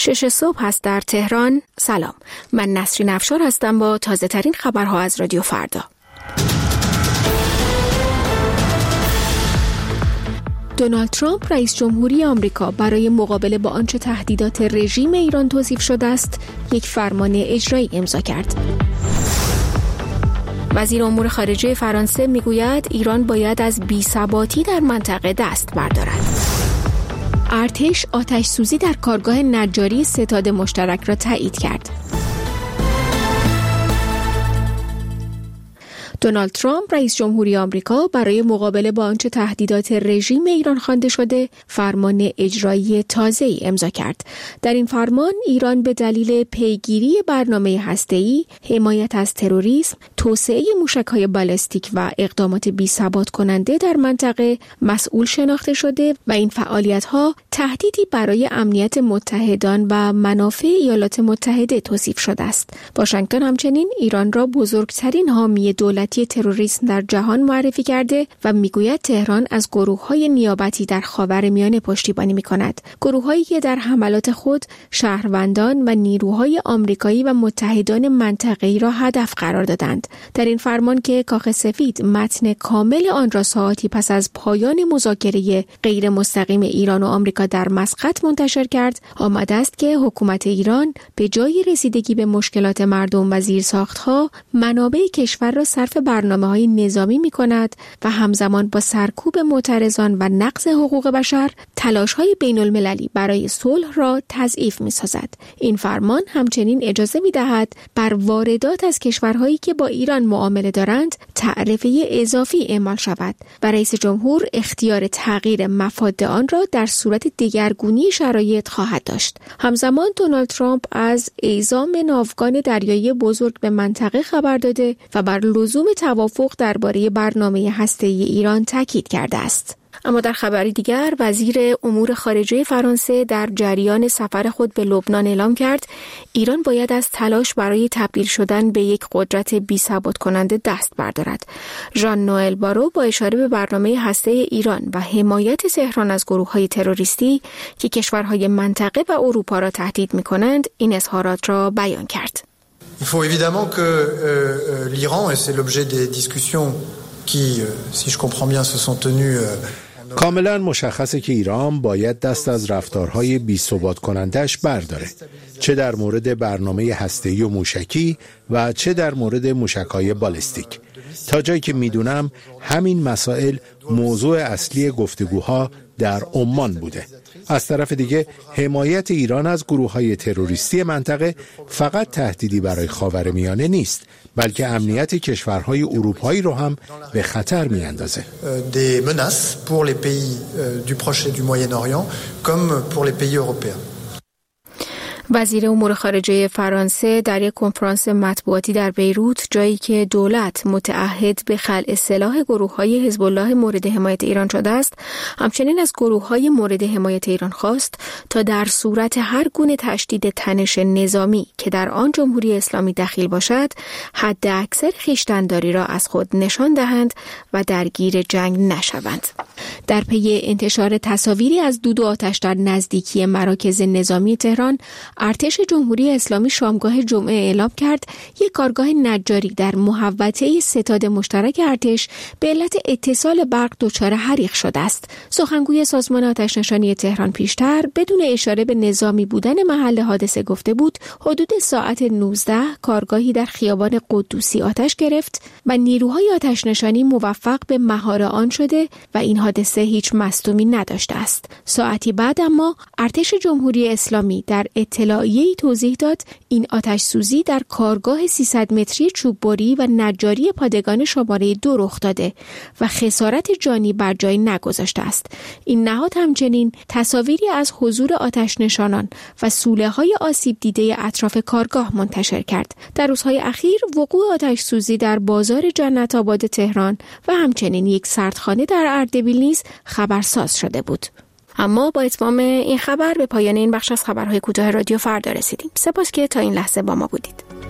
6 صبح هست در تهران. سلام، من نسرین افشار هستم با تازه ترین خبرها از رادیو فردا. دونالد ترامپ رئیس جمهوری آمریکا برای مقابله با آنچه تهدیدات رژیم ایران توصیف شده است، یک فرمان اجرایی امضا کرد. وزیر امور خارجه فرانسه میگوید ایران باید از بی‌ثباتی در منطقه دست بردارد. ارتش آتش سوزی در کارگاه نجاری ستاد مشترک را تایید کرد. دونالد ترامپ رئیس جمهوری آمریکا برای مقابله با آنچه تهدیدات رژیم ایران خوانده شده فرمان اجرایی تازه‌ای امضا کرد. در این فرمان ایران به دلیل پیگیری برنامه هسته‌ای، حمایت از تروریسم، توسعه موشک‌های بالستیک و اقدامات بی‌ثبات کننده در منطقه مسئول شناخته شده و این فعالیت‌ها تهدیدی برای امنیت متحدان و منافع ایالات متحده توصیف شده است. واشنگتن همچنین ایران را بزرگترین حامی دولتی تروریسم در جهان معرفی کرده و میگوید تهران از گروه‌های نیابتی در خاورمیانه پشتیبانی می‌کند. گروه‌هایی که در حملات خود شهروندان و نیروهای آمریکایی و متحدان منطقه‌ای را هدف قرار دادند. در این فرمان که کاخ سفید متن کامل آن را ساعتی پس از پایان مذاکره غیر مستقیم ایران و آمریکا در مسقط منتشر کرد، آمده است که حکومت ایران به جای رسیدگی به مشکلات مردم و زیرساخت‌ها، منابع کشور را صرف برنامه‌های نظامی می‌کند و همزمان با سرکوب معترضان و نقض حقوق بشر، تلاش‌های بین‌المللی برای صلح را تضعیف می‌سازد. این فرمان همچنین اجازه می‌دهد بر واردات از کشورهایی که با ایران معامله دارند تعرفه اضافی اعمال شود و رئیس جمهور اختیار تغییر مفاد آن را در صورت دگرگونی شرایط خواهد داشت. همزمان دونالد ترامپ از اعزام ناوگان دریایی بزرگ به منطقه خبر داده و بر لزوم توافق درباره برنامه هسته‌ای ایران تاکید کرده است. اما در خبری دیگر، وزیر امور خارجه فرانسه در جریان سفر خود به لبنان اعلام کرد ایران باید از تلاش برای تبدیل شدن به یک قدرت بی‌ثبات کننده دست بردارد. ژان نوئل بارو با اشاره به برنامه هسته‌ای ایران و حمایت تهران از گروه‌های تروریستی که کشورهای منطقه و اروپا را تهدید می‌کنند، این اظهارات را بیان کرد. Il faut évidemment que l'Iran, et c'est l'objet des discussions qui, si je comprends bien, se sont tenues. کاملا مشخصه که ایران باید دست از رفتارهای بی‌ثبات کنندش برداره، چه در مورد برنامه هسته‌ای و موشکی و چه در مورد موشک‌های بالستیک. تا جایی که میدونم همین مسائل موضوع اصلی گفتگوها در عمان بوده. از طرف دیگه حمایت ایران از گروه‌های تروریستی منطقه فقط تهدیدی برای خاورمیانه نیست، بلکه امنیت کشورهای اروپایی رو هم به خطر می‌اندازه. Des menaces pour les pays du Proche et du Moyen-Orient comme pour les pays européens. وزیر امور خارجه فرانسه در یک کنفرانس مطبوعاتی در بیروت، جایی که دولت متعهد به خلع سلاح گروه‌های حزب الله مورد حمایت ایران شده است، همچنین از گروه‌های مورد حمایت ایران خواست تا در صورت هر گونه تشدید تنش نظامی که در آن جمهوری اسلامی دخیل باشد، حد اکثر خویشتن‌داری را از خود نشان دهند و درگیر جنگ نشوند. در پی انتشار تصاویری از دود و آتش در نزدیکی مراکز نظامی تهران، ارتش جمهوری اسلامی شامگاه جمعه اعلام کرد یک کارگاه نجاری در محوطه ستاد مشترک ارتش به علت اتصال برق دچار حریق شده است. سخنگوی سازمان آتش‌نشانی تهران پیشتر بدون اشاره به نظامی بودن محل حادثه گفته بود حدود ساعت 19 کارگاهی در خیابان قدوسی آتش گرفت و نیروهای آتش‌نشانی موفق به مهار آن شده و این حادثه هیچ مصدومی نداشته است. ساعتی بعد اما ارتش جمهوری اسلامی در اطلاعیه‌ای توضیح داد این آتش سوزی در کارگاه 300 متری چوببری و نجاری پادگان شماره 2 رخ داده و خسارت جانی بر جای نگذاشته است. این نهاد همچنین تصاویری از حضور آتش نشانان و سوله‌های آسیب دیده اطراف کارگاه منتشر کرد. در روزهای اخیر وقوع آتش سوزی در بازار جنت آباد تهران و همچنین یک سردخانه در اردبیل نیز خبرساز شده بود. اما با اتمام این خبر به پایان این بخش از خبرهای کوتاه رادیو فردا رسیدیم. سپاس که تا این لحظه با ما بودید.